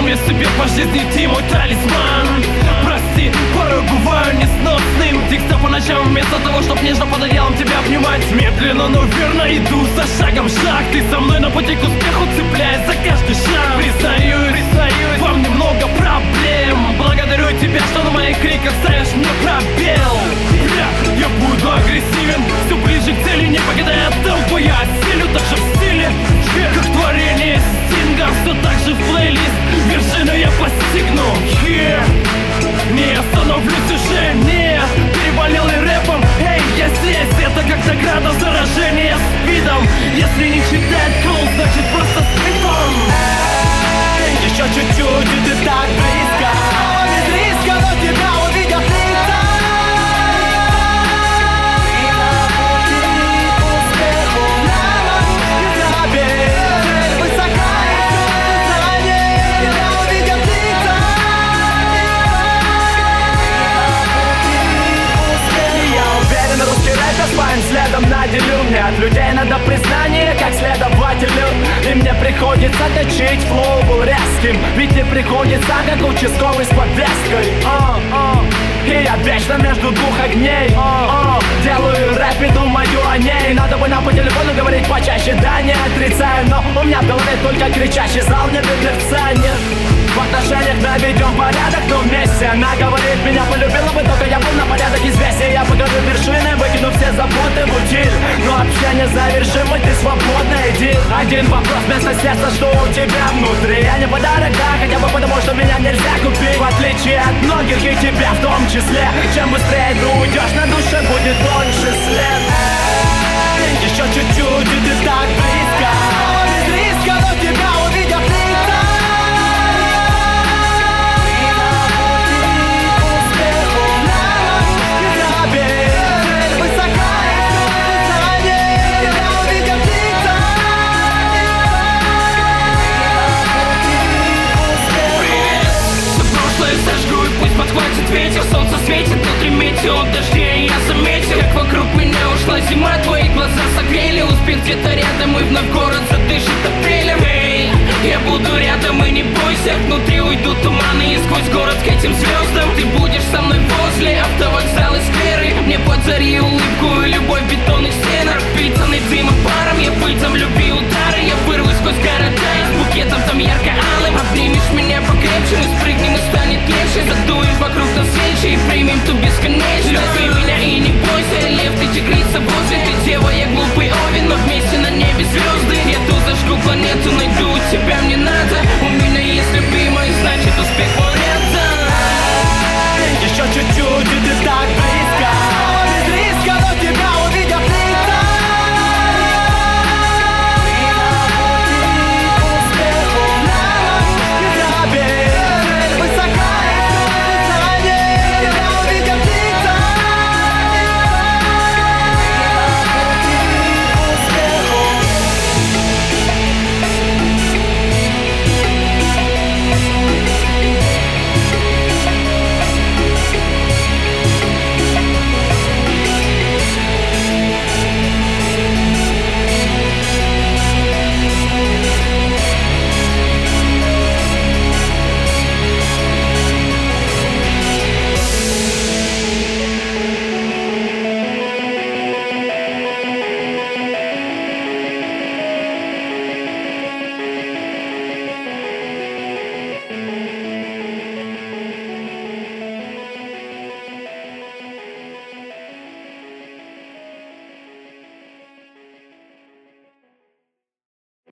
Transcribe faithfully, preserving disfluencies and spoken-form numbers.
я себе по жизни, ты мой талисман. Прости, порой бываю несносным. Текста по ночам вместо того, чтоб нежно под одеялом тебя обнимать. Медленно, но верно иду за шагом шаг. Ты со мной на пути к успеху, цепляясь за каждый шаг. Признаюсь, признаюсь, вам немного проблем. Благодарю тебя, что на моих криках ставишь мне пробел. Я, я буду агрессивен, все ближе к цели, не покидая темпа. Я осилю также в стиле, как творение Стинга. Все так же в плейлист, вершину я постигну. Yeah. Не остановлюсь уже, не переболел и рэпом. Эй, я здесь, это как награда заражения спидом. Если не читает кол, значит просто спидом. Эй, еще чуть-чуть, и ты так близко. Без риска, но тебя увидят лица. Своим следом наделю, мне от людей надо признание, как следователю. И мне приходится точить, флоу был резким. Ведь не приходится, как участковый с повесткой. uh, uh. И я вечно между двух огней. uh, uh. Делаю рэп и думаю о ней. Надо бы нам по телефону говорить почаще, да, не отрицаю. Но у меня в голове только кричащий зал, не бедлерца. В отношениях наведем порядок, но вместе она говорит, меня полюбила бы, только я был на порядок известен. Я покажу вершины, выкину все заботы в утиль. Но общение завершимо, ты свободна, иди. Один вопрос вместо сердца, что у тебя внутри. Я не подарок, да, хотя бы потому, что меня нельзя купить. В отличие от многих и тебя в том числе. Чем быстрее ты уйдешь, на душе будет тоньше след. Эй, еще чуть-чуть, и ты так близко. Без риска, но тебя увидят лица. Подхватит ветер, солнце светит, внутри метеор дождей. Я заметил, как вокруг меня ушла зима. Твои глаза согрели, успех где-то рядом. И вновь город задышит апрелем. Эй, я буду рядом и не бойся. Внутри уйдут туманы и сквозь город к этим звездам. Ты будешь со мной возле автовокзала, скверы. Мне подари улыбку и любовь в бетонных стенах. Впитанный дымом паром, я выйдам любви удары. Я вырвусь сквозь города и с букетом там ярко-алым. Обнимешь меня покрепче, мы спрыгнем и станет легче. Задуем вокруг нас свечи и примем ту бесконечность.